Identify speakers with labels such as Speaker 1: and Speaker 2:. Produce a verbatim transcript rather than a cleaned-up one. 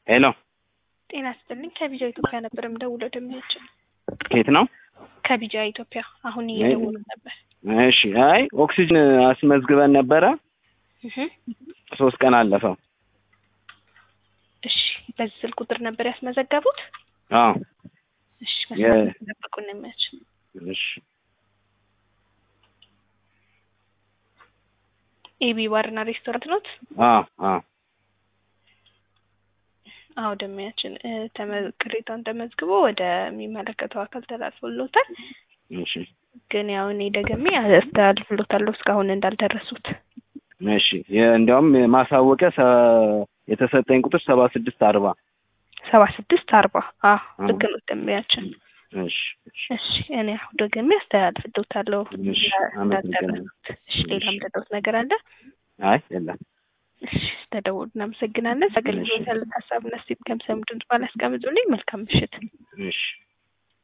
Speaker 1: ሄሎ
Speaker 2: ጤና ይስጥልኝ ከቢጃ ኢትዮጵያ ነበር የምደውለው ደምያችን
Speaker 1: ከየት ነው?
Speaker 2: ከቢጃ ኢትዮጵያ አሁን እየደወሉ ነበር።
Speaker 1: እሺ አይ ኦክሲጅን አስመዝግበን ነበረ
Speaker 2: እህ
Speaker 1: ሶስት ቀን አለፈው።
Speaker 2: እሺ በዚህ ስልክ ቁጥር ነበር ያስመዘገቡት?
Speaker 1: አዎ
Speaker 2: እሺ መስመር ተጠብቁን ነማች።
Speaker 1: እሺ
Speaker 2: ኤቢ ባርና ሬስቶራንት ነው?
Speaker 1: አዎ አዎ
Speaker 2: አው ደምያችን ተመቅሪታን ተመዝግቦ ወደ የሚመለከተው አካል ተላልፎልታል።
Speaker 1: እሺ
Speaker 2: ግን ያው እኔ ደግሜ አስተላልፎልታል እስካሁን እንዳልደረሱት።
Speaker 1: እሺ እንደውም ማሳወቂያ የተሰጠኝ ቁጥር ሰባ ስድስት አርባ
Speaker 2: ሰባ ስድስት አርባ አዎ ልክ ነው ደምያችን።
Speaker 1: እሺ
Speaker 2: እሺ እኔ አሁን ደግሜ አስተላልፎልታለሁ።
Speaker 1: እሺ
Speaker 2: እንዳልደረሱት። እሺ ሌላ ምንድነው ነገር አለ?
Speaker 1: አይ የለም።
Speaker 2: እሺ ተደውል እናመሰግናለን። አገልግሎት ያለ ሐሳብና ስቲፕ ከምሰምቱን ባላስቀምጡልኝ መልካም ምሽት።
Speaker 1: እሺ